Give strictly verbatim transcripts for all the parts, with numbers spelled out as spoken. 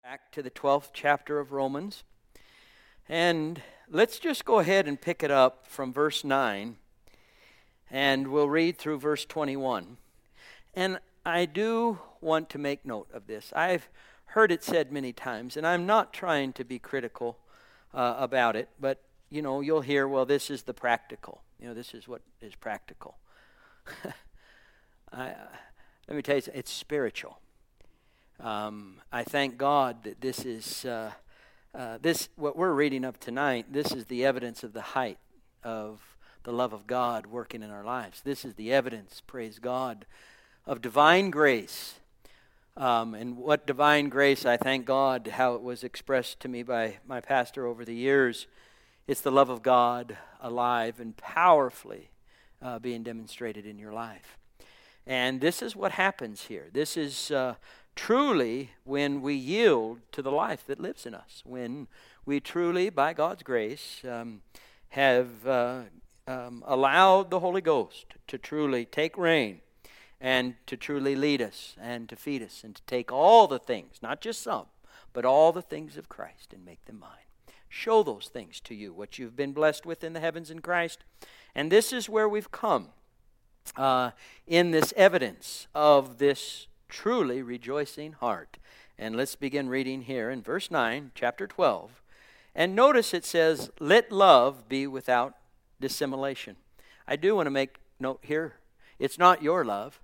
Back to the twelfth chapter of Romans. And let's just go ahead and pick it up from verse nine. And we'll read through verse twenty-one. And I do want to make note of this. I've heard it said many times, and I'm not trying to be critical uh, about it. But, you know, you'll hear, well, this is the practical. You know, this is what is practical. I, uh, let me tell you, it's spiritual. Um, I thank God that this is, uh, uh, this what we're reading of tonight, this is the evidence of the height of the love of God working in our lives. This is the evidence, praise God, of divine grace. Um, and what divine grace, I thank God how it was expressed to me by my pastor over the years. It's the love of God alive and powerfully uh, being demonstrated in your life. And this is what happens here. This is uh, truly when we yield to the life that lives in us. When we truly, by God's grace, um, have uh, um, allowed the Holy Ghost to truly take reign and to truly lead us and to feed us and to take all the things, not just some, but all the things of Christ and make them mine. Show those things to you, what you've been blessed with in the heavens in Christ. And this is where we've come uh, in this evidence of this truly rejoicing heart. And let's begin reading here in verse nine, chapter twelve. And notice it says, let love be without dissimulation. I do want to make note here, it's not your love.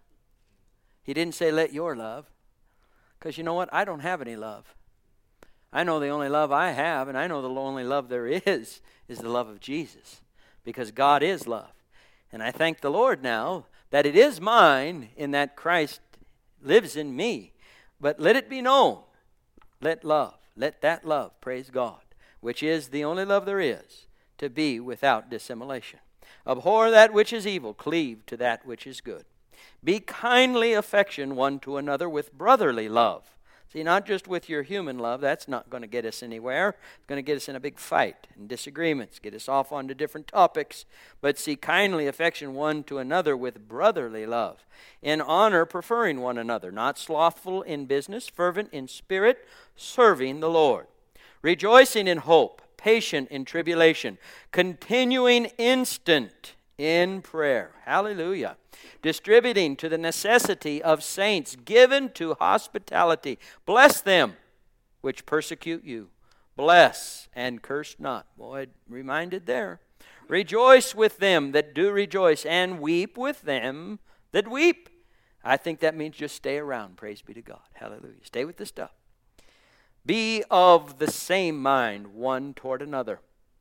He didn't say let your love. Because you know what? I don't have any love. I know the only love I have, and I know the only love there is, is the love of Jesus. Because God is love. And I thank the Lord now that it is mine in that Christ lives in me. But let it be known. Let love, let that love, praise God, which is the only love there is, to be without dissimulation. Abhor that which is evil, cleave to that which is good. Be kindly affection one to another with brotherly love. See, not just with your human love, that's not going to get us anywhere. It's going to get us in a big fight and disagreements, get us off onto different topics. But see, kindly affection one to another with brotherly love. In honor, preferring one another, not slothful in business, fervent in spirit, serving the Lord. Rejoicing in hope, patient in tribulation, continuing instant in prayer. Hallelujah. Distributing to the necessity of saints, given to hospitality. Bless them which persecute you. Bless and curse not. Boy, reminded there. Rejoice with them that do rejoice, and weep with them that weep. I think that means just stay around. Praise be to God. Hallelujah. Stay with the stuff. Be of the same mind one toward another.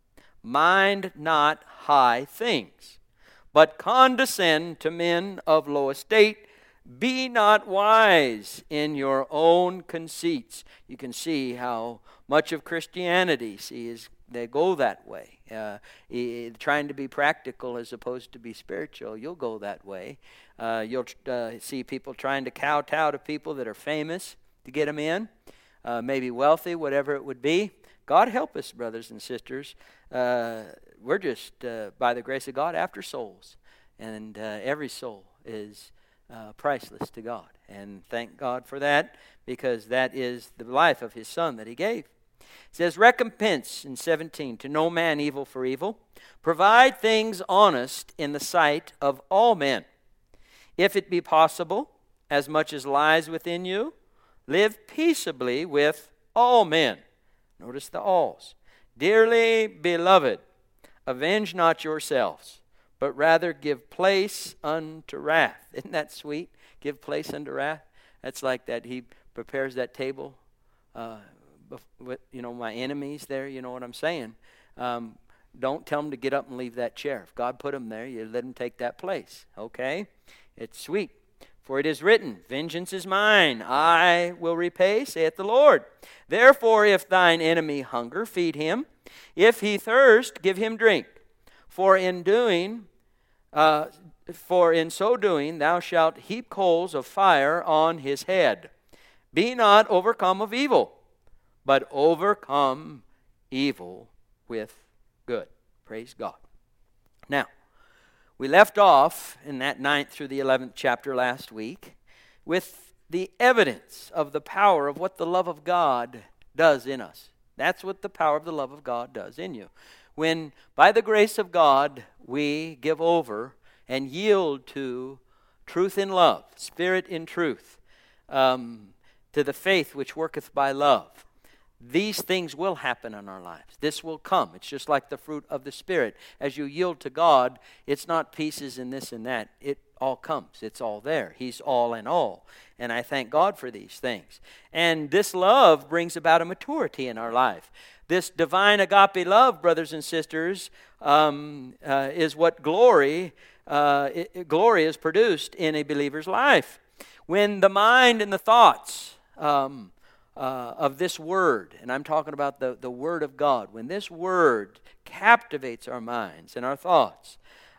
Mind not high things, but condescend to men of low estate. Be not wise in your own conceits. You can see how much of Christianity, see, is they go that way. Uh, trying to be practical as opposed to be spiritual, you'll go that way. Uh, you'll uh, see people trying to kowtow to people that are famous to get them in, uh, maybe wealthy, whatever it would be. God help us, brothers and sisters. Uh, we're just, uh, by the grace of God, after souls. And uh, every soul is uh, priceless to God. And thank God for that, because that is the life of His Son that He gave. It says, recompense in seventeen, to no man evil for evil. Provide things honest in the sight of all men. If it be possible, as much as lies within you, live peaceably with all men. Notice the alls. Dearly beloved, avenge not yourselves, but rather give place unto wrath. Isn't that sweet? Give place unto wrath. That's like that. He prepares that table uh, with, you know, my enemies there. You know what I'm saying? Um, don't tell them to get up and leave that chair. If God put them there, you let them take that place. Okay? It's sweet. For it is written, vengeance is mine, I will repay, saith the Lord. Therefore, if thine enemy hunger, feed him. If he thirst, give him drink. For in doing, uh, for in so doing, thou shalt heap coals of fire on his head. Be not overcome of evil, but overcome evil with good. Praise God. Now, we left off in that ninth through the eleventh chapter last week with the evidence of the power of what the love of God does in us. That's what the power of the love of God does in you. When, by the grace of God, we give over and yield to truth in love, spirit in truth, um, to the faith which worketh by love, these things will happen in our lives. This will come. It's just like the fruit of the Spirit. As you yield to God, it's not pieces and this and that. It all comes. It's all there. He's all in all. And I thank God for these things. And this love brings about a maturity in our life. This divine agape love, brothers and sisters, um, uh, is what glory, uh, it, glory is produced in a believer's life. When the mind and the thoughts um, uh, of this word, and I'm talking about the, the word of God, when this word captivates our minds and our thoughts,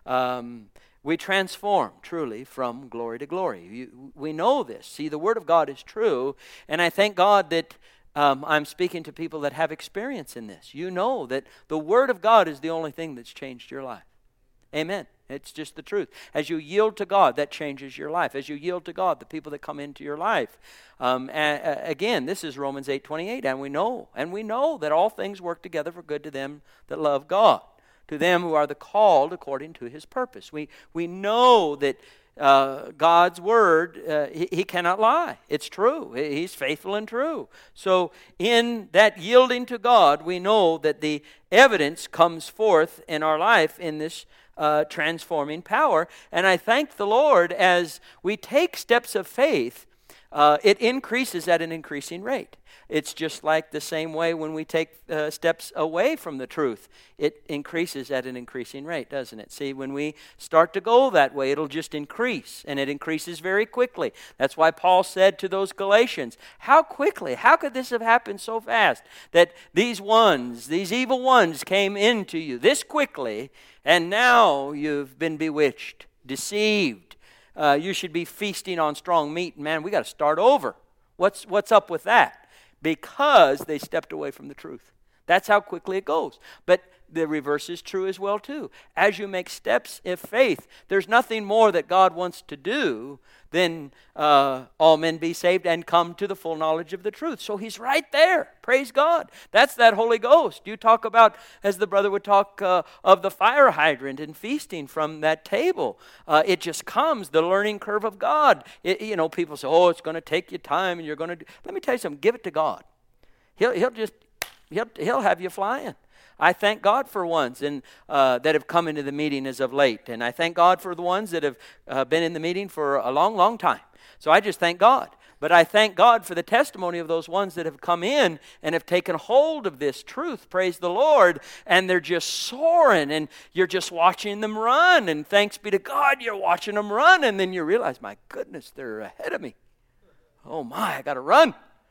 um, we transform truly from glory to glory. You, we know this. See, the word of God is true, and I thank God that um, I'm speaking to people that have experience in this. You know that the word of God is the only thing that's changed your life. Amen. It's just the truth. As you yield to God, that changes your life. As you yield to God, the people that come into your life. Um, a, a, again, this is Romans eight twenty-eight, and we know, and we know that all things work together for good to them that love God, to them who are the called according to His purpose. We we know that uh, God's word, uh, he, he cannot lie. It's true. He's faithful and true. So in that yielding to God, we know that the evidence comes forth in our life in this Uh, transforming power. And I thank the Lord as we take steps of faith, uh, it increases at an increasing rate. It's just like the same way when we take uh, steps away from the truth. It increases at an increasing rate, doesn't it? See, when we start to go that way, it'll just increase, and it increases very quickly. That's why Paul said to those Galatians, how quickly, how could this have happened so fast, that these ones, these evil ones came into you this quickly, and now you've been bewitched, deceived. Uh, you should be feasting on strong meat. Man, we got to start over. What's what's up with that? Because they stepped away from the truth. That's how quickly it goes. But the reverse is true as well too. As you make steps of faith, there's nothing more that God wants to do than uh, all men be saved and come to the full knowledge of the truth. So He's right there. Praise God. That's that Holy Ghost. You talk about, as the brother would talk uh, of the fire hydrant and feasting from that table. Uh, it just comes, the learning curve of God. It, you know, people say, oh, it's going to take you time and you're going to do. Let me tell you something. Give it to God. He'll, he'll just, he'll, he'll have you flying. I thank God for ones and uh, that have come into the meeting as of late. And I thank God for the ones that have uh, been in the meeting for a long, long time. So I just thank God. But I thank God for the testimony of those ones that have come in and have taken hold of this truth. Praise the Lord. And they're just soaring, and you're just watching them run. And thanks be to God, you're watching them run. And then you realize, my goodness, they're ahead of me. Oh my, I got to run.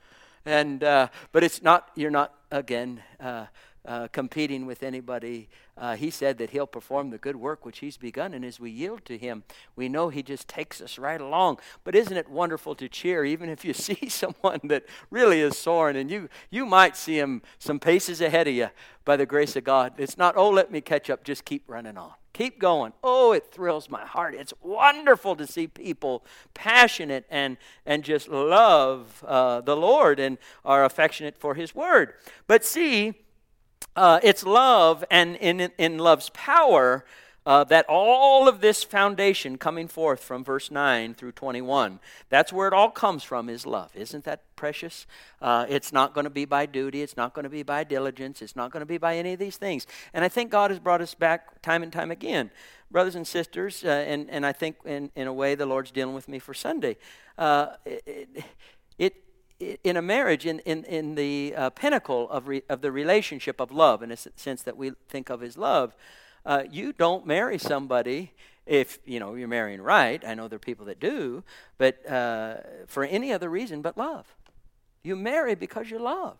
And uh, but it's not, you're not, again, uh, Uh, competing with anybody. Uh, he said that He'll perform the good work which He's begun, and as we yield to Him, we know He just takes us right along. But isn't it wonderful to cheer, even if you see someone that really is soaring, and you you might see him some paces ahead of you by the grace of God. It's not, oh, let me catch up, just keep running on. Keep going. Oh, it thrills my heart. It's wonderful to see people passionate and, and just love uh, the Lord and are affectionate for His word. But see, Uh, it's love, and in, in love's power, uh, that all of this foundation coming forth from verse nine through twenty-one, that's where it all comes from, is love. Isn't that precious? Uh, it's not going to be by duty. It's not going to be by diligence. It's not going to be by any of these things. And I think God has brought us back time and time again. Brothers and sisters, uh, and, and I think in, in a way the Lord's dealing with me for Sunday. Uh, it, it In a marriage, in, in, in the uh, pinnacle of, re, of the relationship of love, in a sense that we think of as love, uh, you don't marry somebody if, you know, you're marrying right. I know there are people that do, but uh, for any other reason but love. You marry because you love.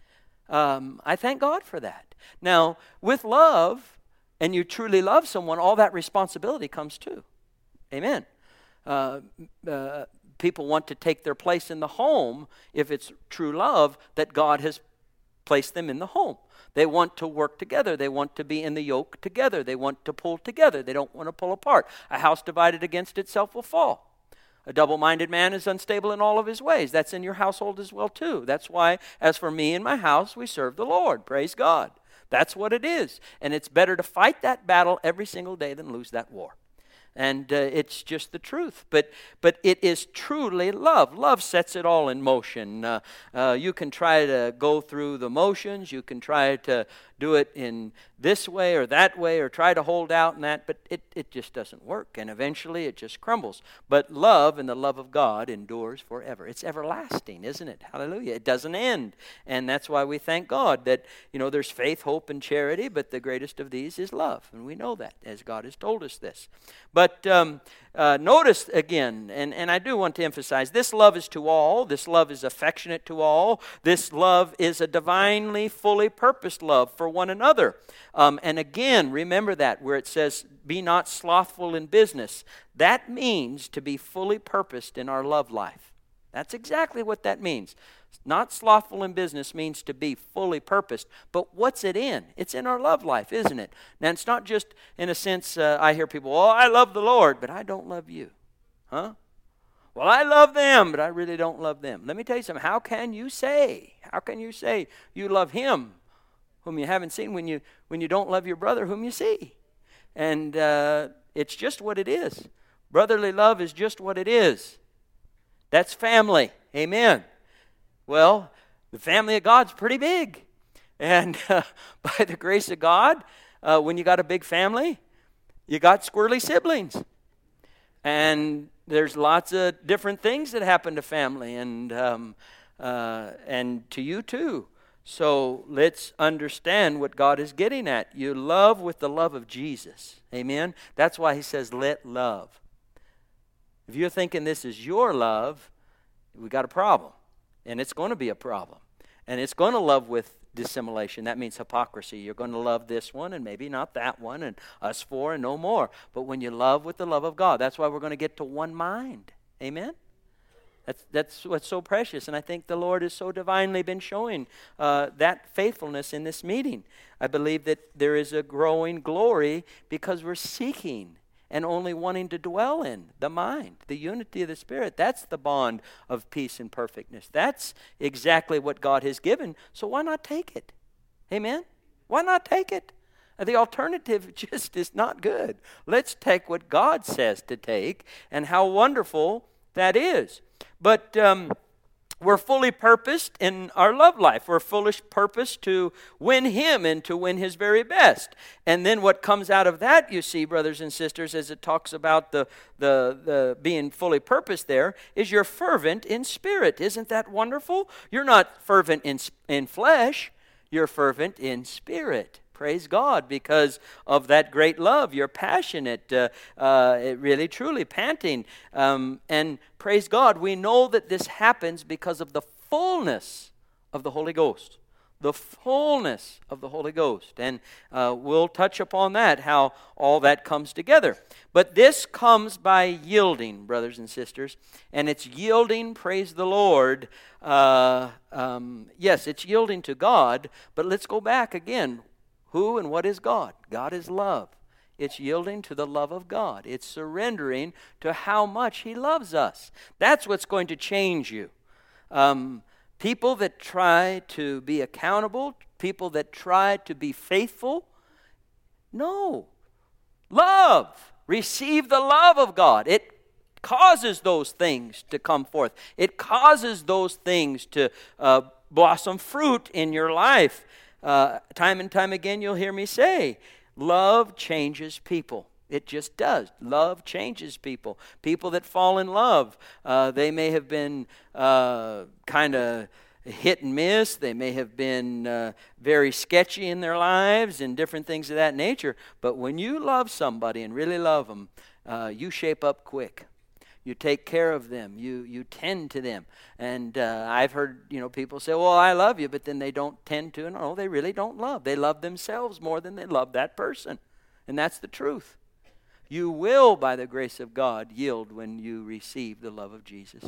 Um, I thank God for that. Now, with love, and you truly love someone, all that responsibility comes too. Amen. Uh, uh, People want to take their place in the home if it's true love that God has placed them in the home. They want to work together. They want to be in the yoke together. They want to pull together. They don't want to pull apart. A house divided against itself will fall. A double-minded man is unstable in all of his ways. That's in your household as well, too. That's why, as for me and my house, we serve the Lord. Praise God. That's what it is. And it's better to fight that battle every single day than lose that war. And uh, it's just the truth. But but it is truly love. Love sets it all in motion. Uh, uh, you can try to go through the motions. You can try to do it in this way or that way or try to hold out in that. But it, it just doesn't work. And eventually it just crumbles. But love and the love of God endures forever. It's everlasting, isn't it? Hallelujah. It doesn't end. And that's why we thank God that, you know, there's faith, hope, and charity. But the greatest of these is love. And we know that as God has told us this. But But um, uh, notice again, and, and I do want to emphasize, this love is to all. This love is affectionate to all. This love is a divinely, fully purposed love for one another. Um, and again, remember that where it says, be not slothful in business. That means to be fully purposed in our love life. That's exactly what that means. Not slothful in business means to be fully purposed. But what's it in? It's in our love life, isn't it? Now, it's not just in a sense, uh, I hear people, oh, I love the Lord, but I don't love you. Huh? Well, I love them, but I really don't love them. Let me tell you something. How can you say, how can you say you love him whom you haven't seen when you, when you don't love your brother whom you see? And uh, it's just what it is. Brotherly love is just what it is. That's family. Amen. Well, the family of God's pretty big. And uh, by the grace of God, uh, when you got a big family, you got squirrely siblings. And there's lots of different things that happen to family and um, uh, and to you too. So let's understand what God is getting at. You love with the love of Jesus. Amen? That's why he says, let love. If you're thinking this is your love, we got a problem. And it's going to be a problem. And it's going to love with dissimulation. That means hypocrisy. You're going to love this one and maybe not that one and us four and no more. But when you love with the love of God, that's why we're going to get to one mind. Amen? That's, that's what's so precious. And I think the Lord has so divinely been showing uh, that faithfulness in this meeting. I believe that there is a growing glory because we're seeking and only wanting to dwell in the mind, the unity of the Spirit. That's the bond of peace and perfectness. That's exactly what God has given. So why not take it? Amen? Why not take it? The alternative just is not good. Let's take what God says to take and how wonderful that is. But um, we're fully purposed in our love life. We're fully purposed to win him and to win his very best. And then what comes out of that, you see, brothers and sisters, as it talks about the, the, the being fully purposed there, is you're fervent in spirit. Isn't that wonderful? You're not fervent in, in flesh. You're fervent in spirit. Praise God, because of that great love. You're passionate, uh, uh, really, truly panting. Um, and praise God, we know that this happens because of the fullness of the Holy Ghost. The fullness of the Holy Ghost. And uh, we'll touch upon that, how all that comes together. But this comes by yielding, brothers and sisters. And it's yielding, praise the Lord. Uh, um, yes, it's yielding to God. But let's go back again. Who and what is God? God is love. It's yielding to the love of God. It's surrendering to how much he loves us. That's what's going to change you. Um, people that try to be accountable, people that try to be faithful, no. Love. Receive the love of God. It causes those things to come forth. It causes those things to uh, blossom fruit in your life. Uh, time and time again, you'll hear me say, love changes people. It just does. Love changes people. People that fall in love, uh, they may have been uh, kind of hit and miss. They may have been uh, very sketchy in their lives and different things of that nature. But when you love somebody and really love them, uh, you shape up quick. You take care of them. You you tend to them. And uh, I've heard, you know, people say, well, I love you, but then they don't tend to. No, they really don't love. They love themselves more than they love that person. And that's the truth. You will, by the grace of God, yield when you receive the love of Jesus.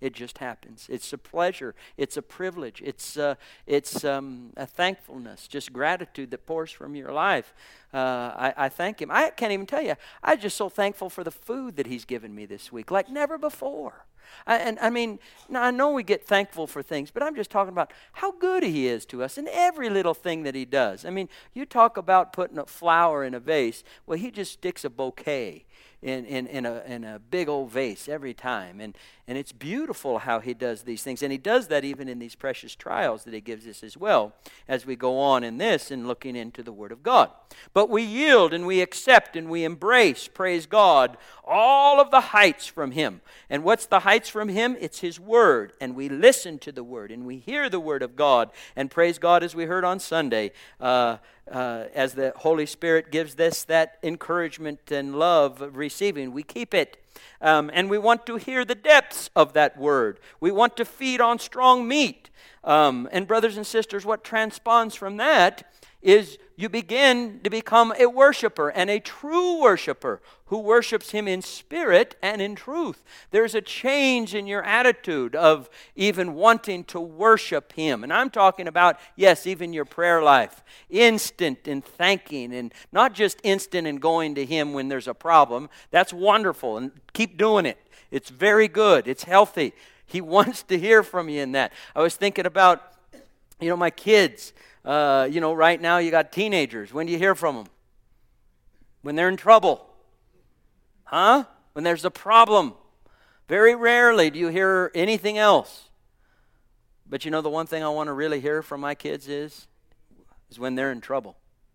It just happens. It's a pleasure. It's a privilege. It's uh, it's um, a thankfulness, just gratitude that pours from your life. Uh, I, I thank Him. I can't even tell you. I'm just so thankful for the food that He's given me this week, like never before. I, and I mean, now I know we get thankful for things, but I'm just talking about how good He is to us in every little thing that He does. I mean, you talk about putting a flower in a vase. Well, He just sticks a bouquet in, in, in, a, in a big old vase every time. And, and it's beautiful how He does these things. And He does that even in these precious trials that He gives us as well as we go on in this and looking into the Word of God. But we yield and we accept and we embrace, praise God, all of the heights from Him. And what's the heights from Him? It's His Word. And we listen to the Word and we hear the Word of God. And praise God, as we heard on Sunday, uh, uh, as the Holy Spirit gives this that encouragement and love of receiving, we keep it. Um, and we want to hear the depths of that Word. We want to feed on strong meat. Um, and brothers and sisters, what transponds from that is you begin to become a worshiper, and a true worshiper who worships Him in spirit and in truth. There's a change in your attitude of even wanting to worship Him. And I'm talking about, yes, even your prayer life. Instant in thanking, and not just instant in going to Him when there's a problem. That's wonderful, and keep doing it. It's very good. It's healthy. He wants to hear from you in that. I was thinking about, you know, my kids. Uh, you know, right now you got teenagers. When do you hear from them? When they're in trouble. Huh? When there's a problem. Very rarely do you hear anything else. But you know, the one thing I want to really hear from my kids is, is when they're in trouble.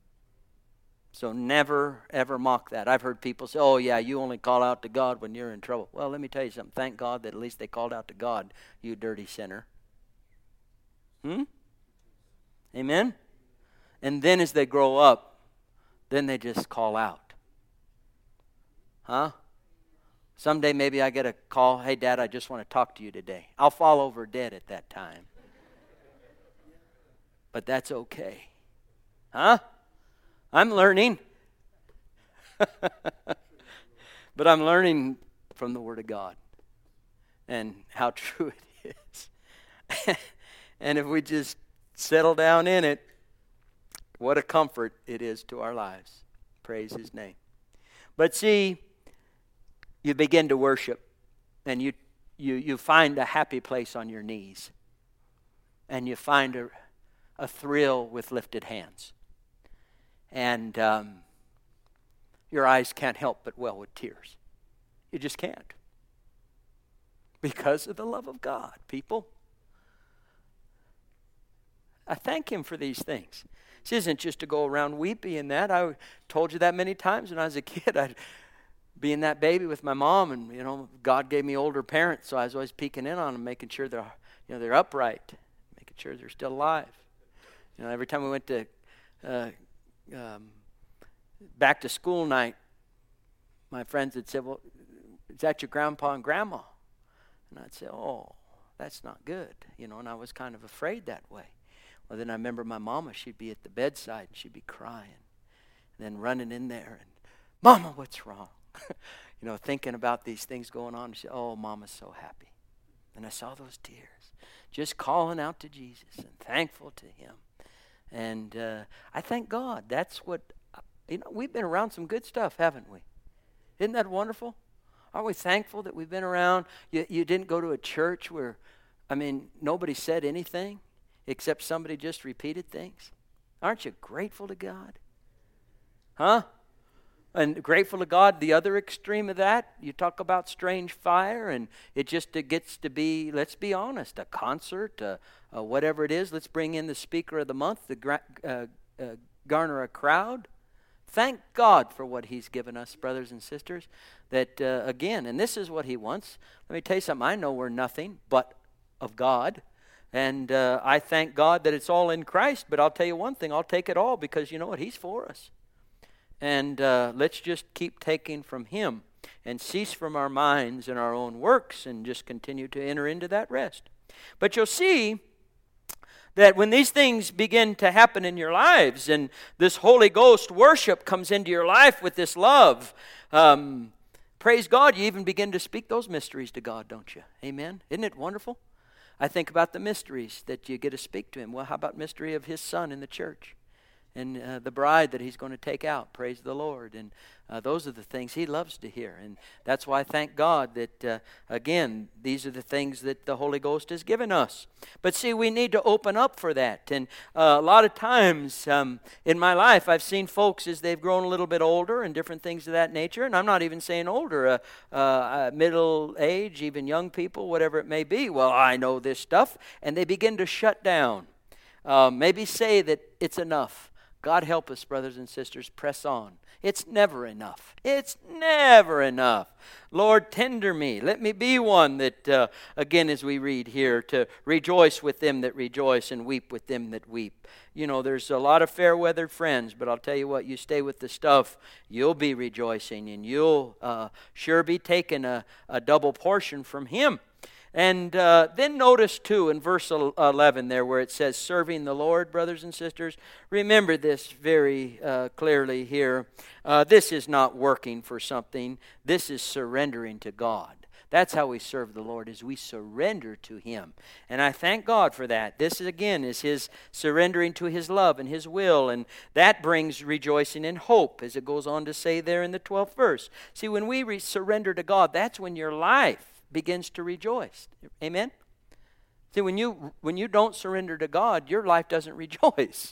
So never, ever mock that. I've heard people say, oh yeah, you only call out to God when you're in trouble. Well, let me tell you something. Thank God that at least they called out to God, you dirty sinner. Hmm? Amen? And then as they grow up, then they just call out. Huh? Someday maybe I get a call, hey, Dad, I just want to talk to you today. I'll fall over dead at that time. But that's okay. Huh? I'm learning. But I'm learning from the Word of God and how true it is. And if we just settle down in it, what a comfort it is to our lives. Praise His name. But see, you begin to worship, and you you you find a happy place on your knees, and you find a, a thrill with lifted hands, and um, your eyes can't help but well with tears. You just can't, because of the love of God, people. I thank Him for these things. This isn't just to go around weepy in that. I told you that many times when I was a kid. I'd be in that baby with my mom, and you know, God gave me older parents, so I was always peeking in on them, making sure they're, you know, they're upright, making sure they're still alive. You know, every time we went to uh, um, back to school night, my friends had said, "Well, is that your grandpa and grandma?" And I'd say, "Oh, that's not good," you know, and I was kind of afraid that way. Well, then I remember my mama, she'd be at the bedside, and she'd be crying, and then running in there, and, "Mama, what's wrong?" You know, thinking about these things going on. She said, "Oh, Mama's so happy." And I saw those tears, just calling out to Jesus and thankful to Him. And uh, I thank God. That's what, you know, we've been around some good stuff, haven't we? Isn't that wonderful? Aren't we thankful that we've been around? You, you didn't go to a church where, I mean, nobody said anything except somebody just repeated things. Aren't you grateful to God? Huh? And grateful to God, the other extreme of that, you talk about strange fire, and it just it gets to be, let's be honest, a concert, uh, uh, whatever it is. Let's bring in the speaker of the month to gra- uh, uh, garner a crowd. Thank God for what He's given us, brothers and sisters, that, uh, again, and this is what He wants. Let me tell you something. I know we're nothing but of God. And uh, I thank God that it's all in Christ. But I'll tell you one thing, I'll take it all, because you know what? He's for us. And uh, let's just keep taking from Him and cease from our minds and our own works and just continue to enter into that rest. But you'll see that when these things begin to happen in your lives and this Holy Ghost worship comes into your life with this love, um, praise God, you even begin to speak those mysteries to God, don't you? Amen? Isn't it wonderful? I think about the mysteries that you get to speak to Him. Well, how about mystery of His Son in the church? And uh, the bride that He's going to take out, praise the Lord. And uh, those are the things He loves to hear. And that's why I thank God that, uh, again, these are the things that the Holy Ghost has given us. But see, we need to open up for that. And uh, a lot of times um, in my life, I've seen folks as they've grown a little bit older and different things of that nature. And I'm not even saying older, uh, uh, uh, middle age, even young people, whatever it may be. Well, I know this stuff. And they begin to shut down. Uh, maybe say that it's enough. God help us, brothers and sisters, press on. It's never enough. It's never enough. Lord, tender me. Let me be one that, uh, again, as we read here, to rejoice with them that rejoice and weep with them that weep. You know, there's a lot of fair-weathered friends, but I'll tell you what, you stay with the stuff, you'll be rejoicing, and you'll uh, sure be taking a, a double portion from Him. And uh, then notice, too, in verse eleven there where it says, serving the Lord, brothers and sisters. Remember this very uh, clearly here. Uh, this is not working for something. This is surrendering to God. That's how we serve the Lord, is we surrender to Him. And I thank God for that. This, again, is His surrendering to His love and His will. And that brings rejoicing and hope, as it goes on to say there in the twelfth verse. See, when we re- surrender to God, that's when your life begins to rejoice. Amen? See, when you when you don't surrender to God, your life doesn't rejoice.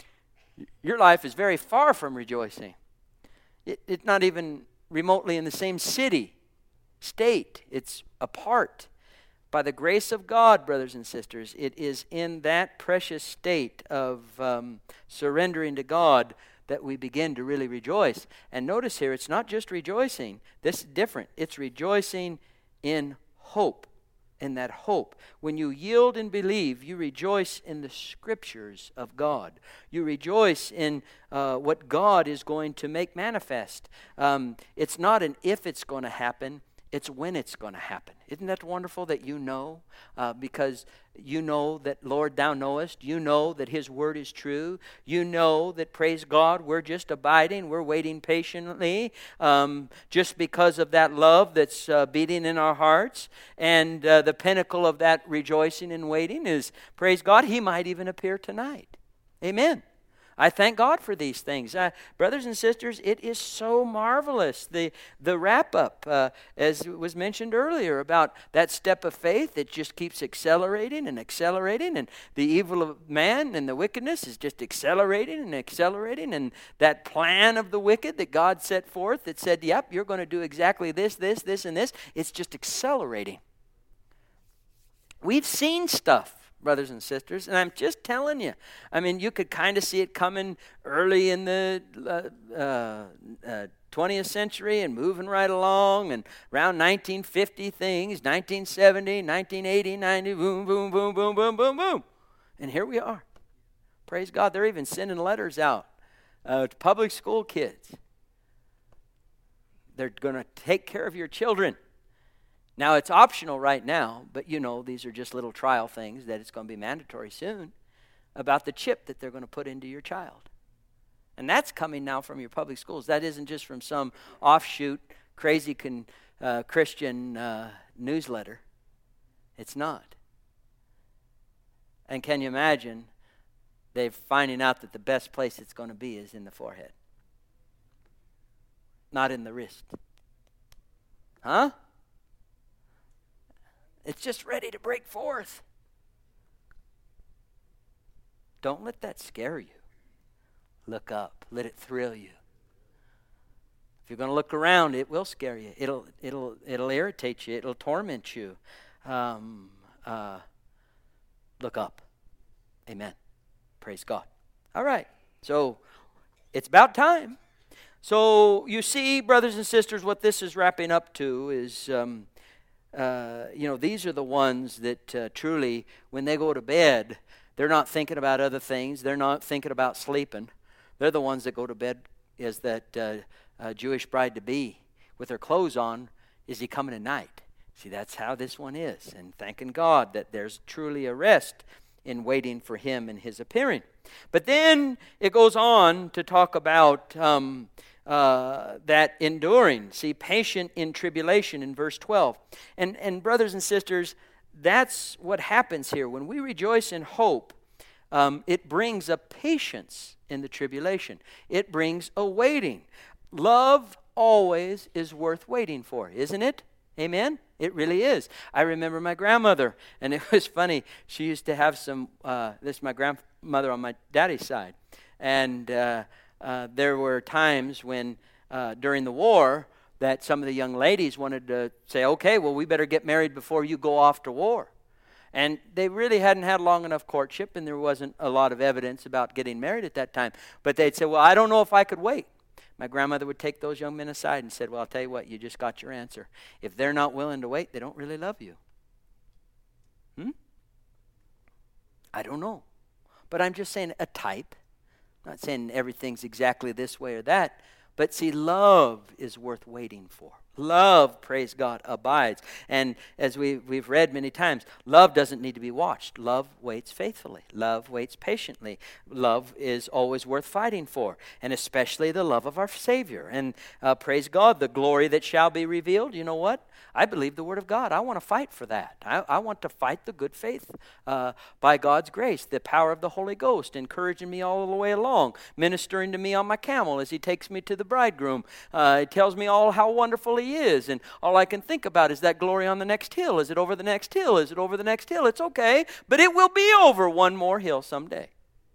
Your life is very far from rejoicing. It, it's not even remotely in the same city, state. It's apart. By the grace of God, brothers and sisters, it is in that precious state of um, surrendering to God that we begin to really rejoice. And notice here, it's not just rejoicing. This is different. It's rejoicing in hope, in that hope. When you yield and believe, you rejoice in the Scriptures of God. You rejoice in uh, what God is going to make manifest. Um, it's not an if it's going to happen, it's when it's going to happen. Isn't that wonderful that you know? Uh, because you know that, Lord, Thou knowest. You know that His Word is true. You know that, praise God, we're just abiding. We're waiting patiently um, just because of that love that's uh, beating in our hearts. And uh, the pinnacle of that rejoicing and waiting is, praise God, He might even appear tonight. Amen. I thank God for these things. Uh, brothers and sisters, it is so marvelous. The the wrap-up, uh, as was mentioned earlier, about that step of faith that just keeps accelerating and accelerating, and the evil of man and the wickedness is just accelerating and accelerating, and that plan of the wicked that God set forth that said, yep, you're going to do exactly this, this, this, and this, it's just accelerating. We've seen stuff, brothers and sisters, and I'm just telling you. I mean, you could kind of see it coming early in the uh, uh, uh, twentieth century and moving right along, and around nineteen fifty things, nineteen seventy, nineteen eighty, ninety, boom, boom, boom, boom, boom, boom, boom. And here we are. Praise God. They're even sending letters out uh, to public school kids. They're going to take care of your children. Now, it's optional right now, but you know, these are just little trial things that it's going to be mandatory soon about the chip that they're going to put into your child. And that's coming now from your public schools. That isn't just from some offshoot, crazy con, uh, Christian uh, newsletter. It's not. And can you imagine they're finding out that the best place it's going to be is in the forehead, not in the wrist. Huh? It's just ready to break forth. Don't let that scare you. Look up. Let it thrill you. If you're going to look around, it will scare you. It'll it'll it'll irritate you. It'll torment you. Um, uh, look up. Amen. Praise God. All right. So it's about time. So you see, brothers and sisters, what this is wrapping up to is. Um, Uh, you know, these are the ones that uh, truly, when they go to bed, they're not thinking about other things. They're not thinking about sleeping. They're the ones that go to bed as that uh, uh, Jewish bride-to-be with her clothes on. Is he coming tonight? See, that's how this one is. And thanking God that there's truly a rest in waiting for him and his appearing. But then it goes on to talk about um, Uh, that enduring. See, patient in tribulation in verse twelve. And, and brothers and sisters, that's what happens here. When we rejoice in hope, um, it brings a patience in the tribulation. It brings a waiting. Love always is worth waiting for, isn't it? Amen? It really is. I remember my grandmother, and it was funny. She used to have some, uh, this is my grandmother on my daddy's side, and uh, uh, there were times when, uh, during the war, that some of the young ladies wanted to say, okay, well, we better get married before you go off to war. And they really hadn't had long enough courtship, and there wasn't a lot of evidence about getting married at that time. But they'd say, well, I don't know if I could wait. My grandmother would take those young men aside and said, well, I'll tell you what, you just got your answer. If they're not willing to wait, they don't really love you. Hmm? I don't know. But I'm just saying a type. I'm not saying everything's exactly this way or that. But see, love is worth waiting for. Love, praise God, abides. And as we, we've read many times, love doesn't need to be watched. Love waits faithfully. Love waits patiently. Love is always worth fighting for, and especially the love of our Savior. And uh, praise God, the glory that shall be revealed. You know what? I believe the Word of God. I want to fight for that. I, I want to fight the good faith uh, by God's grace, the power of the Holy Ghost, encouraging me all the way along, ministering to me on my camel as He takes me to the bridegroom. Uh, he tells me all how wonderful He is, and all I can think about is that glory on the next hill. Is it over the next hill? Is it over the next hill? It's okay, but it will be over one more hill someday.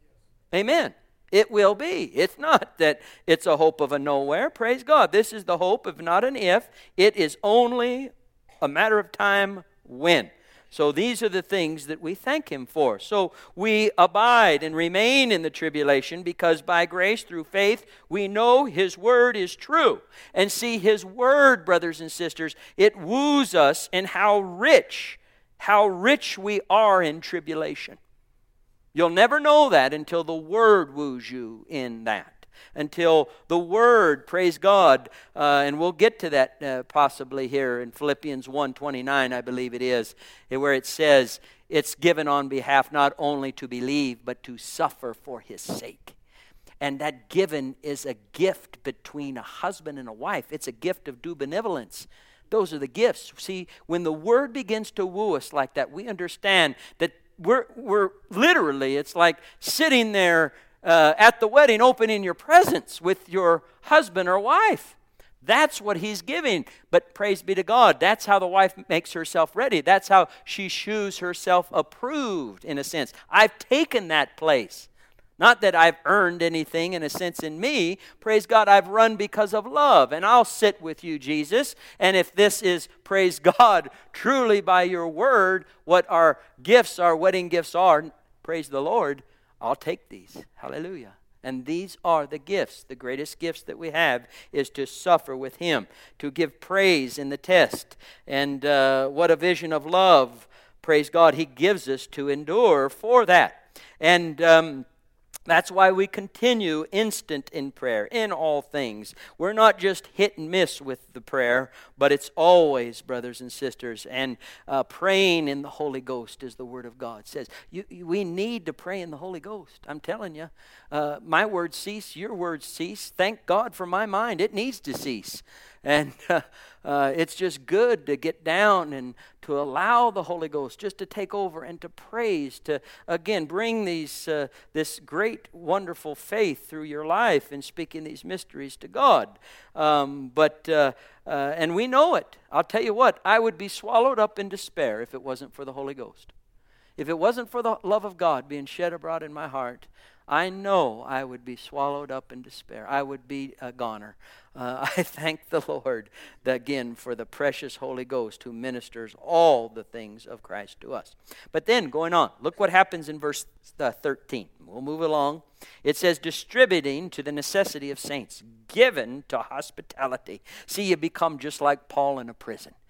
Amen. It will be. It's not that it's a hope of a nowhere. Praise God. This is the hope of not an if. It is only a matter of time when. So these are the things that we thank Him for. So we abide and remain in the tribulation because by grace through faith we know His Word is true. And see, His Word, brothers and sisters, it woos us in how rich, how rich we are in tribulation. You'll never know that until the Word woos you in that. Until the Word, praise God, uh, and we'll get to that uh, possibly here in Philippians one twenty-nine, I believe it is, where it says, it's given on behalf not only to believe, but to suffer for His sake. And that given is a gift between a husband and a wife. It's a gift of due benevolence. Those are the gifts. See, when the Word begins to woo us like that, we understand that We're, we're literally, it's like sitting there uh, at the wedding, opening your presents with your husband or wife. That's what He's giving. But praise be to God, that's how the wife makes herself ready. That's how she shews herself approved, in a sense. I've taken that place. Not that I've earned anything in a sense in me. Praise God, I've run because of love. And I'll sit with you, Jesus. And if this is, praise God, truly by your word, what our gifts, our wedding gifts are, praise the Lord, I'll take these. Hallelujah. And these are the gifts. The greatest gifts that we have is to suffer with Him, to give praise in the test. And uh, what a vision of love, praise God, He gives us to endure for that. And um That's why we continue instant in prayer, in all things. We're not just hit and miss with the prayer, but it's always, brothers and sisters, and uh, praying in the Holy Ghost, as the Word of God says. You, you, we need to pray in the Holy Ghost. I'm telling you, uh, my words cease, your words cease. Thank God for my mind. It needs to cease. And uh, uh, it's just good to get down and to allow the Holy Ghost just to take over and to praise, to, again, bring these uh, this great, wonderful faith through your life in speaking these mysteries to God. Um, but, uh, uh, and we know it. I'll tell you what, I would be swallowed up in despair if it wasn't for the Holy Ghost. If it wasn't for the love of God being shed abroad in my heart, I know I would be swallowed up in despair. I would be a goner. Uh, I thank the Lord, again, for the precious Holy Ghost who ministers all the things of Christ to us. But then, going on, look what happens in verse thirteen. We'll move along. It says, distributing to the necessity of saints, given to hospitality. See, you become just like Paul in a prison.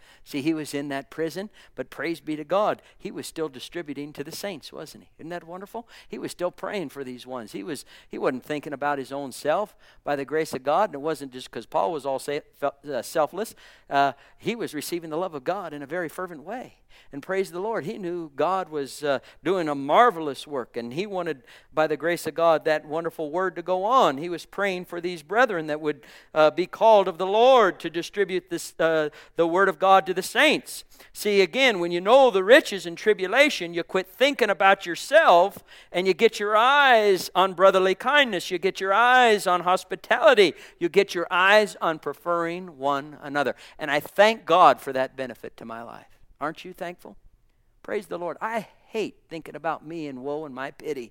See, he was in that prison, but praise be to God, he was still distributing to the saints, wasn't he? Isn't that wonderful? He was still praying for these ones. He was he wasn't thinking about his own self by the grace of God, and it wasn't just because Paul was all say, uh, selfless. Uh, he was receiving the love of God in a very fervent way. And praise the Lord, he knew God was uh, doing a marvelous work, and he wanted, by the grace of God, that wonderful word to go on. He was praying for these brethren that would uh, be called of the Lord to distribute this, uh, the word of God to the saints. See, again, when you know the riches and tribulation, you quit thinking about yourself, and you get your eyes on brotherly kindness. You get your eyes on hospitality. You get your eyes on preferring one another. And I thank God for that benefit to my life. Aren't you thankful? Praise the Lord. I hate thinking about me and woe and my pity.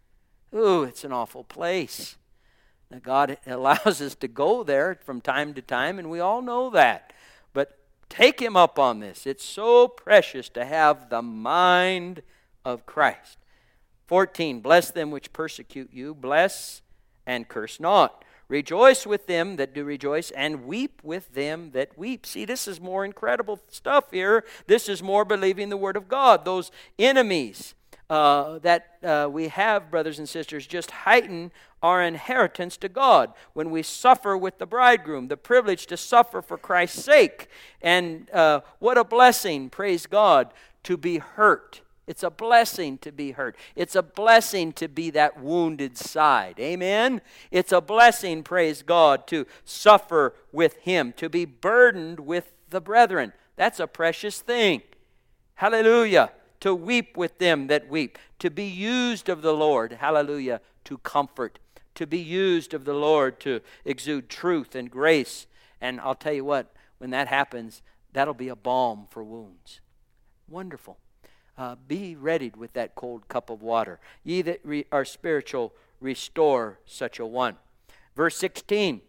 Ooh, it's an awful place. Now, God allows us to go there from time to time, and we all know that. But take him up on this. It's so precious to have the mind of Christ. fourteen, bless them which persecute you. Bless and curse not. Rejoice with them that do rejoice, and weep with them that weep. See, this is more incredible stuff here. This is more believing the word of God. Those enemies uh, that uh, we have, brothers and sisters, just heighten our inheritance to God when we suffer with the bridegroom, the privilege to suffer for Christ's sake. And uh, what a blessing, praise God, to be hurt. It's a blessing to be hurt. It's a blessing to be that wounded side. Amen? It's a blessing, praise God, to suffer with him, to be burdened with the brethren. That's a precious thing. Hallelujah. To weep with them that weep. To be used of the Lord, hallelujah, to comfort. To be used of the Lord to exude truth and grace. And I'll tell you what, when that happens, that'll be a balm for wounds. Wonderful. Uh, be readied with that cold cup of water. Ye that re- are spiritual, restore such a one. Verse sixteen,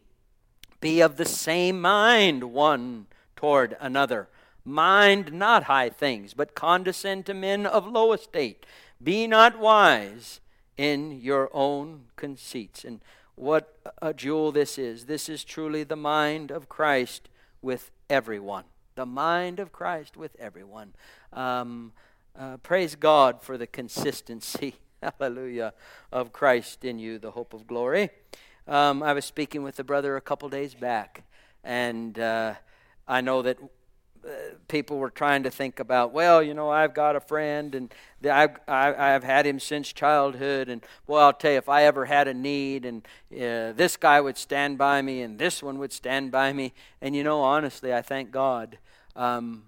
be of the same mind one toward another. Mind not high things, but condescend to men of low estate. Be not wise in your own conceits. And what a jewel this is. This is truly the mind of Christ with everyone. The mind of Christ with everyone. Um... Uh, praise God for the consistency, hallelujah, of Christ in you, the hope of glory. Um, I was speaking with a brother a couple days back, and uh, I know that uh, people were trying to think about, well, you know, I've got a friend, and the, I've, I, I've had him since childhood, and, well, I'll tell you, if I ever had a need, and uh, this guy would stand by me, and this one would stand by me, and, you know, honestly, I thank God. Um,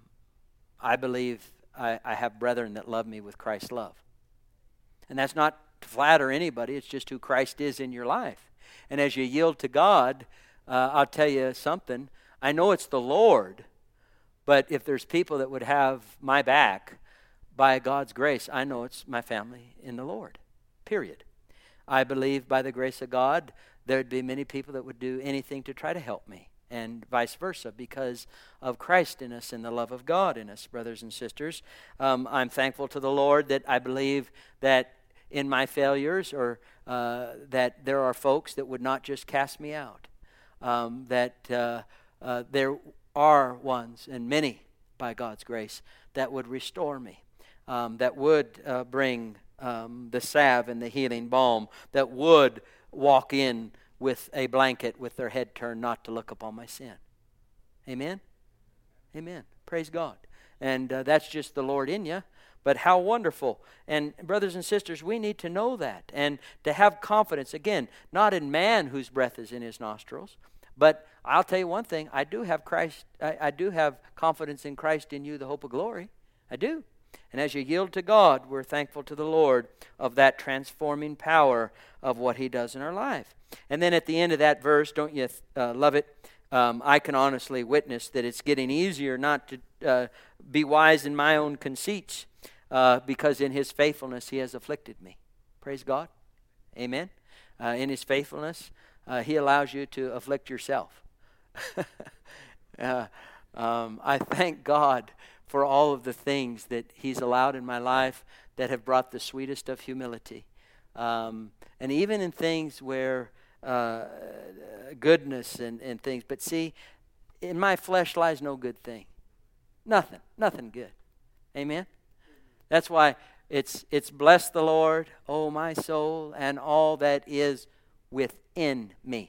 I believe I, I have brethren that love me with Christ's love. And that's not to flatter anybody. It's just who Christ is in your life. And as you yield to God, uh, I'll tell you something. I know it's the Lord, but if there's people that would have my back, by God's grace, I know it's my family in the Lord, period. I believe by the grace of God, there'd be many people that would do anything to try to help me. And vice versa, because of Christ in us and the love of God in us, brothers and sisters. Um, I'm thankful to the Lord that I believe that in my failures, or uh, that there are folks that would not just cast me out. Um, that uh, uh, there are ones, and many, by God's grace, that would restore me. Um, that would uh, bring um, the salve and the healing balm. That would walk in with a blanket with their head turned not to look upon my sin. Amen? Amen. Praise God. And uh, that's just the Lord in you. But how wonderful. And brothers and sisters, we need to know that. And to have confidence, again, not in man whose breath is in his nostrils. But I'll tell you one thing. I do have Christ. I, I do have confidence in Christ in you, the hope of glory. I do. And as you yield to God, we're thankful to the Lord of that transforming power of what he does in our life. And then at the end of that verse, don't you uh, love it? Um, I can honestly witness that it's getting easier not to uh, be wise in my own conceits, uh, because in his faithfulness he has afflicted me. Praise God. Amen. Uh, in his faithfulness, uh, he allows you to afflict yourself. uh, um, I thank God for all of the things that he's allowed in my life that have brought the sweetest of humility. Um, and even in things where uh, goodness and, and things. But see, in my flesh lies no good thing. Nothing. Nothing good. Amen? That's why it's it's bless the Lord, O my soul, and all that is within me.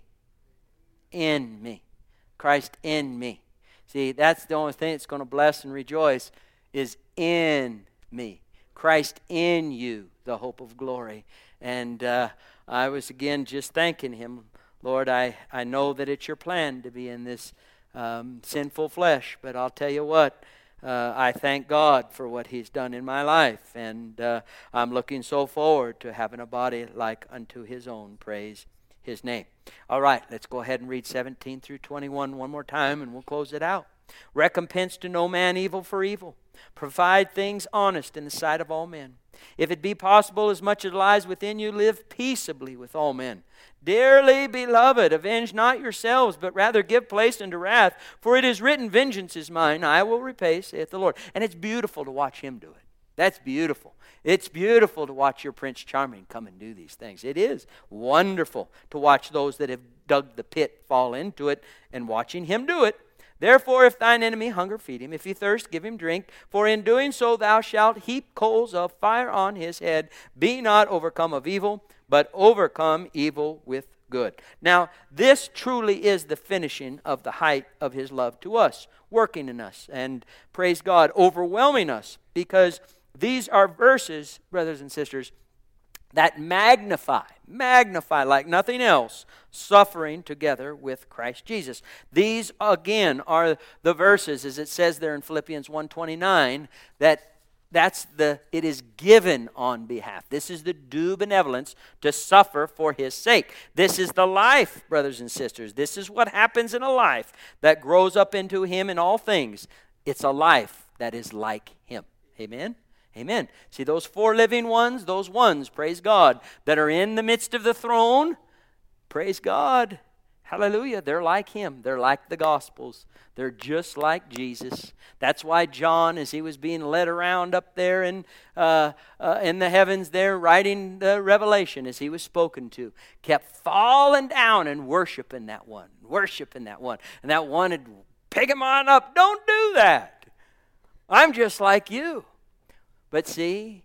In me. Christ in me. See, that's the only thing that's going to bless and rejoice is in me. Christ in you, the hope of glory. And uh, I was again just thanking him. Lord, I, I know that it's your plan to be in this um, sinful flesh, but I'll tell you what, uh, I thank God for what he's done in my life, and uh, I'm looking so forward to having a body like unto his own. Praise his name. All right, let's go ahead and read seventeen through twenty-one one more time, and we'll close it out. Recompense to no man evil for evil. Provide things honest in the sight of all men. If it be possible, as much as lies within you, live peaceably with all men. Dearly beloved, avenge not yourselves, but rather give place unto wrath. For it is written, vengeance is mine, I will repay, saith the Lord. And it's beautiful to watch him do it. That's beautiful. It's beautiful to watch your Prince Charming come and do these things. It is wonderful to watch those that have dug the pit fall into it and watching him do it. Therefore, if thine enemy hunger, feed him. If he thirst, give him drink. For in doing so thou shalt heap coals of fire on his head. Be not overcome of evil, but overcome evil with good. Now, this truly is the finishing of the height of his love to us, working in us, and praise God, overwhelming us, because these are verses, brothers and sisters, that magnify, magnify like nothing else, suffering together with Christ Jesus. These, again, are the verses, as it says there in Philippians one twenty-nine, that that's the, it is given on behalf. This is the due benevolence to suffer for his sake. This is the life, brothers and sisters. This is what happens in a life that grows up into him in all things. It's a life that is like him. Amen? Amen. See, those four living ones, those ones, praise God, that are in the midst of the throne, praise God. Hallelujah. They're like him. They're like the Gospels. They're just like Jesus. That's why John, as he was being led around up there in, uh, uh, in the heavens there, writing the Revelation as he was spoken to, kept falling down and worshiping that one, worshiping that one. And that one would pick him on up. Don't do that. I'm just like you. But see,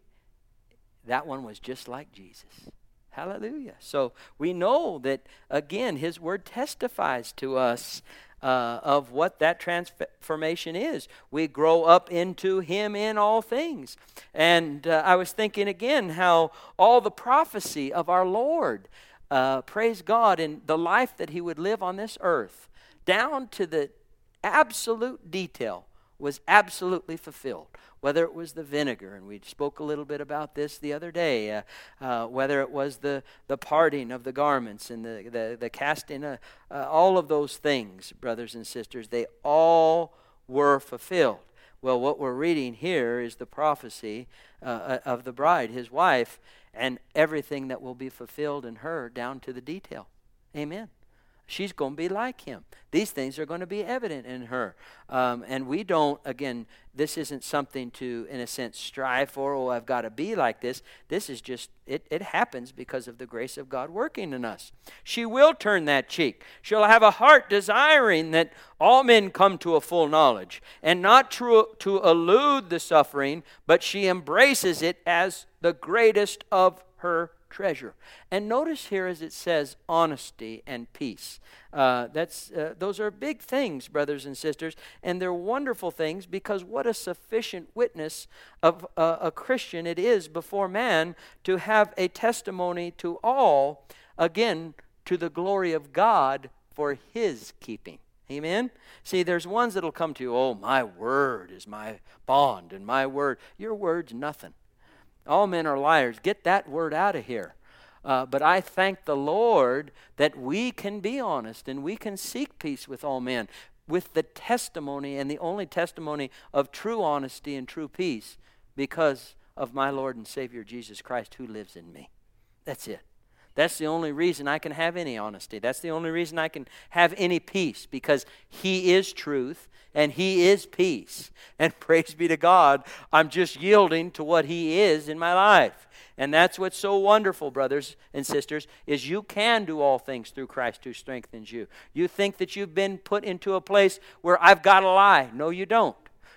that one was just like Jesus. Hallelujah. So we know that, again, his word testifies to us uh, of what that transformation is. We grow up into him in all things. And uh, I was thinking again how all the prophecy of our Lord, uh, praise God, in the life that he would live on this earth, down to the absolute detail, was absolutely fulfilled. Whether it was the vinegar, and we spoke a little bit about this the other day, uh, uh, whether it was the, the parting of the garments and the, the, the casting, uh, uh, all of those things, brothers and sisters, they all were fulfilled. Well, what we're reading here is the prophecy uh, of the bride, his wife, and everything that will be fulfilled in her down to the detail. Amen. She's going to be like him. These things are going to be evident in her. Um, and we don't, again, this isn't something to, in a sense, strive for, oh, I've got to be like this. This is just, it, it happens because of the grace of God working in us. She will turn that cheek. She'll have a heart desiring that all men come to a full knowledge, and not to, to elude the suffering, but she embraces it as the greatest of her treasure. And notice here as it says honesty and peace. Uh, that's uh, those are big things, brothers and sisters, and they're wonderful things, because what a sufficient witness of uh, a Christian it is before man to have a testimony to all, again, to the glory of God for his keeping. Amen? See, there's ones that'll come to you, oh, my word is my bond, and my word, your word's nothing. All men are liars. Get that word out of here. Uh, but I thank the Lord that we can be honest and we can seek peace with all men with the testimony, and the only testimony of true honesty and true peace, because of my Lord and Savior Jesus Christ who lives in me. That's it. That's the only reason I can have any honesty. That's the only reason I can have any peace, because he is truth and he is peace. And praise be to God, I'm just yielding to what he is in my life. And that's what's so wonderful, brothers and sisters, is you can do all things through Christ who strengthens you. You think that you've been put into a place where I've got to lie. No, you don't.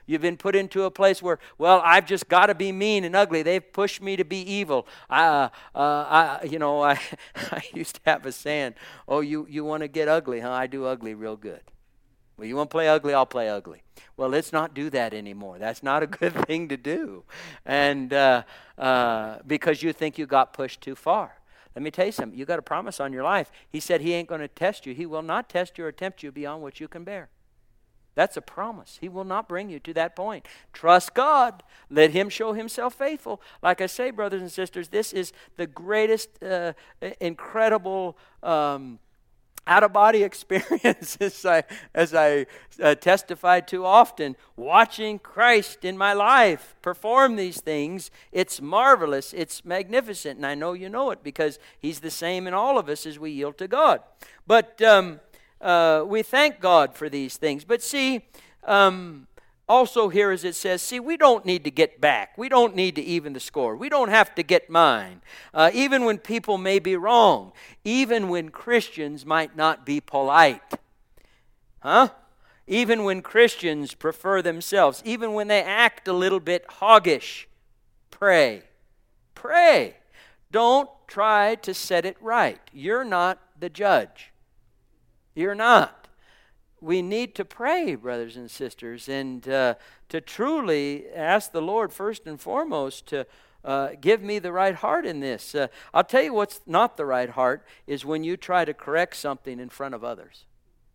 You've been put into a place where, well, I've just got to be mean and ugly. They've pushed me to be evil. Uh, uh, I, you know, I, I used to have a saying, oh, you, you want to get ugly, huh? I do ugly real good. Well, you want to play ugly, I'll play ugly. Well, let's not do that anymore. That's not a good thing to do. And uh, uh, because you think you got pushed too far. Let me tell you something. You got a promise on your life. He said he ain't going to test you. He will not test you or tempt you beyond what you can bear. That's a promise. He will not bring you to that point. Trust God. Let him show himself faithful. Like I say, brothers and sisters, this is the greatest, uh, incredible um, out-of-body experience as I, as I uh, testify too often. Watching Christ in my life perform these things, it's marvelous. It's magnificent. And I know you know it because he's the same in all of us as we yield to God. But Um, Uh, we thank God for these things. But see, um, also here as it says, see, we don't need to get back. We don't need to even the score. We don't have to get mine. Uh, even when people may be wrong. Even when Christians might not be polite. Huh? Even when Christians prefer themselves. Even when they act a little bit hoggish. Pray. Pray. Don't try to set it right. You're not the judge. You're not. We need to pray, brothers and sisters, and uh, to truly ask the Lord first and foremost to uh, give me the right heart in this. Uh, I'll tell you what's not the right heart is when you try to correct something in front of others.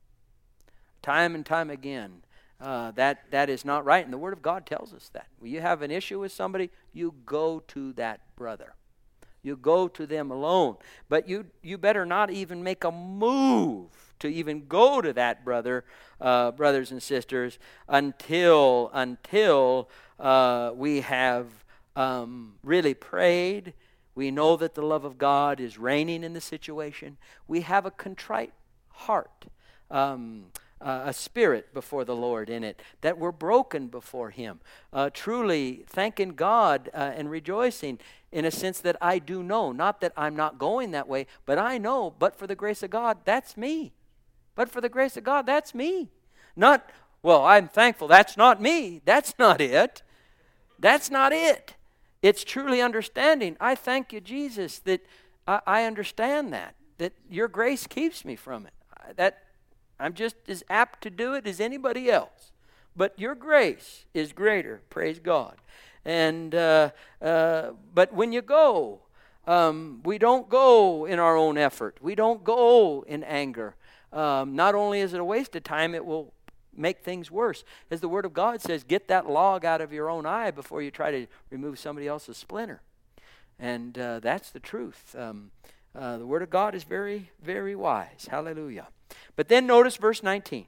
Time and time again, uh, that, that is not right, and the Word of God tells us that. When you have an issue with somebody, you go to that brother. You go to them alone. But you, you better not even make a move to even go to that brother, uh, brothers and sisters, until until uh, we have um, really prayed. We know that the love of God is reigning in the situation. We have a contrite heart, um, uh, a spirit before the Lord in it, that we're broken before Him. Uh, truly thanking God uh, and rejoicing in a sense that I do know, not that I'm not going that way, but I know, but for the grace of God, that's me. But for the grace of God, that's me. Not, well, I'm thankful. That's not me. That's not it. That's not it. It's truly understanding. I thank you, Jesus, that I, I understand that, that your grace keeps me from it. That I'm just as apt to do it as anybody else. But your grace is greater, praise God. And uh, uh, but when you go, um, we don't go in our own effort. We don't go in anger. Um, not only is it a waste of time, it will make things worse. As the Word of God says, get that log out of your own eye before you try to remove somebody else's splinter. And uh, that's the truth. Um, uh, the Word of God is very, very wise. Hallelujah. But then notice verse nineteen.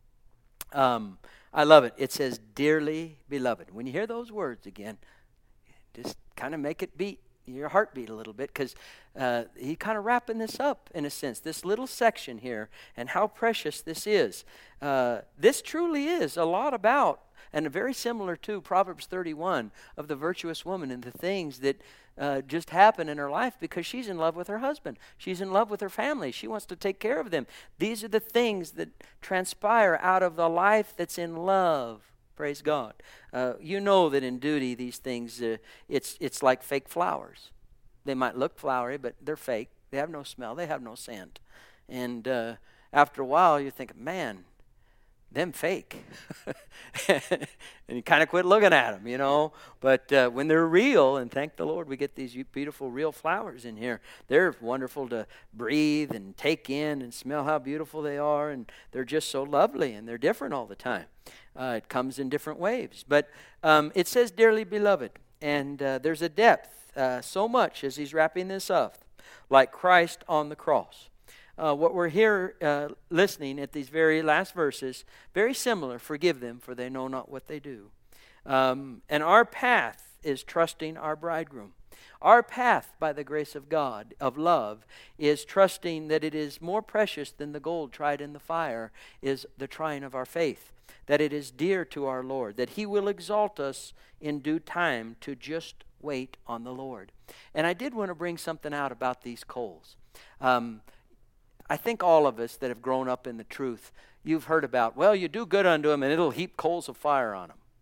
Um, I love it. It says, dearly beloved. When you hear those words again, just kind of make it beat your heartbeat a little bit, because uh, he kind of wrapping this up in a sense, this little section here, and how precious this is. Uh, this truly is a lot about, and very similar to Proverbs thirty-one, of the virtuous woman and the things that uh, just happen in her life because she's in love with her husband. She's in love with her family. She wants to take care of them. These are the things that transpire out of the life that's in love. Praise God. Uh, you know that in duty, these things, uh, it's it's like fake flowers. They might look flowery, but they're fake. They have no smell. They have no scent. And uh, after a while, you think, man, them fake. And you kind of quit looking at them, you know. But uh, when they're real, and thank the Lord we get these beautiful real flowers in here. They're wonderful to breathe and take in and smell how beautiful they are. And they're just so lovely, and they're different all the time. Uh, it comes in different waves. But um, it says, dearly beloved. And uh, there's a depth uh, so much as he's wrapping this up, like Christ on the cross. Uh, what we're here uh, listening at these very last verses, very similar. Forgive them, for they know not what they do. Um, and our path is trusting our bridegroom. Our path, by the grace of God, of love, is trusting that it is more precious than the gold tried in the fire, is the trying of our faith. That it is dear to our Lord, that He will exalt us in due time to just wait on the Lord. And I did want to bring something out about these coals. Um, I think all of us that have grown up in the truth, you've heard about, well, you do good unto them and it'll heap coals of fire on them.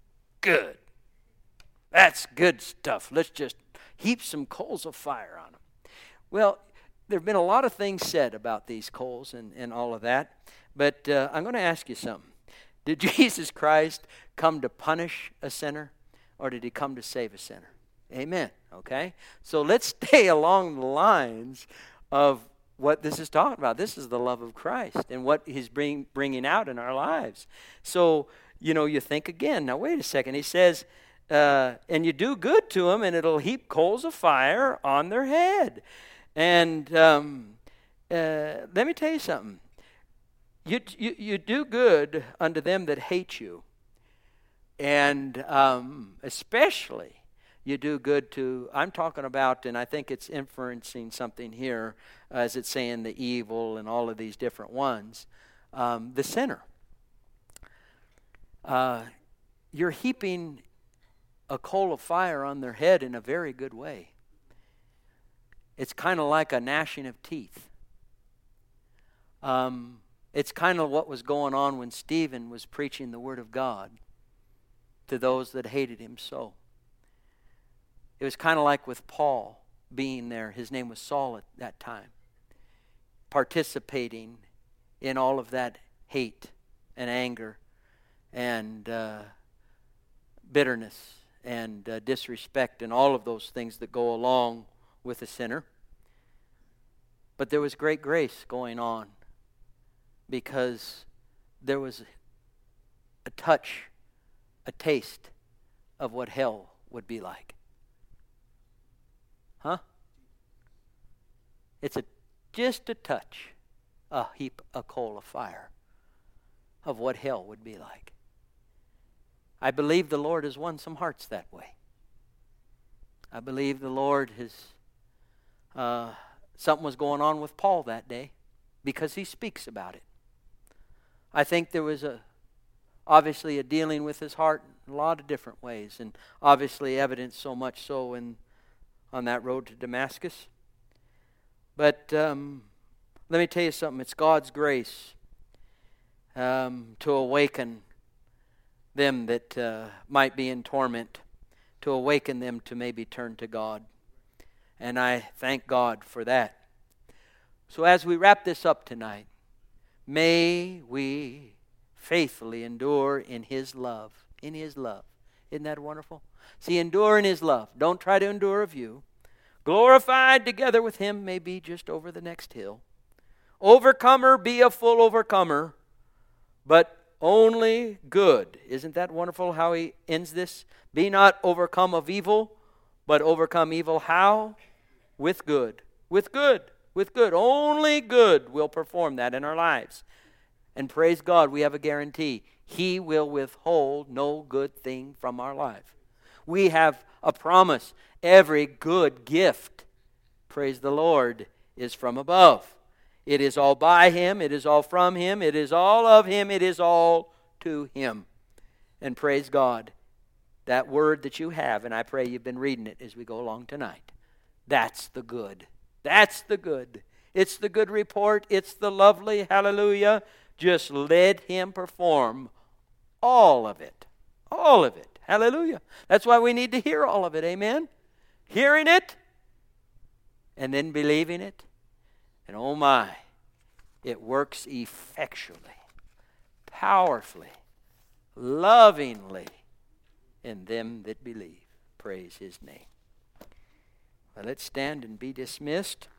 good. That's good stuff. Let's just heap some coals of fire on them. Well, there have been a lot of things said about these coals and, and all of that, but uh, I'm going to ask you something. Did Jesus Christ come to punish a sinner, or did he come to save a sinner? Amen, okay? So let's stay along the lines of what this is talking about. This is the love of Christ and what he's bring, bringing out in our lives. So, you know, you think again, now wait a second. He says, uh, and you do good to them, and it'll heap coals of fire on their head. And um, uh, let me tell you something. You, you, you do good unto them that hate you. And um, especially you do good to, I'm talking about, and I think it's inferencing something here, as it's saying the evil and all of these different ones, um, the sinner. Uh, you're heaping a coal of fire on their head in a very good way. It's kind of like a gnashing of teeth. Um, it's kind of what was going on when Stephen was preaching the Word of God to those that hated him so. It was kind of like with Paul being there. His name was Saul at that time. Participating in all of that hate and anger and uh, bitterness and uh, disrespect and all of those things that go along with a sinner. But there was great grace going on because there was a touch, a taste of what hell would be like. Huh? It's a just a touch, a heap, a coal of fire of what hell would be like. I believe the Lord has won some hearts that way. I believe the Lord has, uh, something was going on with Paul that day because he speaks about it. I think there was a, obviously a dealing with his heart in a lot of different ways, and obviously evidence so much so in on that road to Damascus. But um, let me tell you something. It's God's grace um, to awaken them that uh, might be in torment, to awaken them to maybe turn to God. And I thank God for that. So as we wrap this up tonight, may we faithfully endure in His love. In His love. Isn't that wonderful? See, endure in His love. Don't try to endure of you. Glorified together with Him may be just over the next hill. Overcomer, be a full overcomer, but only good. Isn't that wonderful how he ends this? Be not overcome of evil, but overcome evil how? With good. With good. With good. Only good will perform that in our lives. And praise God, we have a guarantee. He will withhold no good thing from our life. We have a promise. Every good gift, praise the Lord, is from above. It is all by Him. It is all from Him. It is all of Him. It is all to Him. And praise God, that word that you have, and I pray you've been reading it as we go along tonight. That's the good. That's the good. It's the good report. It's the lovely, hallelujah. Just let Him perform all of it. All of it. Hallelujah. That's why we need to hear all of it. Amen. Hearing it and then believing it. And oh my, it works effectually, powerfully, lovingly in them that believe. Praise His name. Well, let's stand and be dismissed.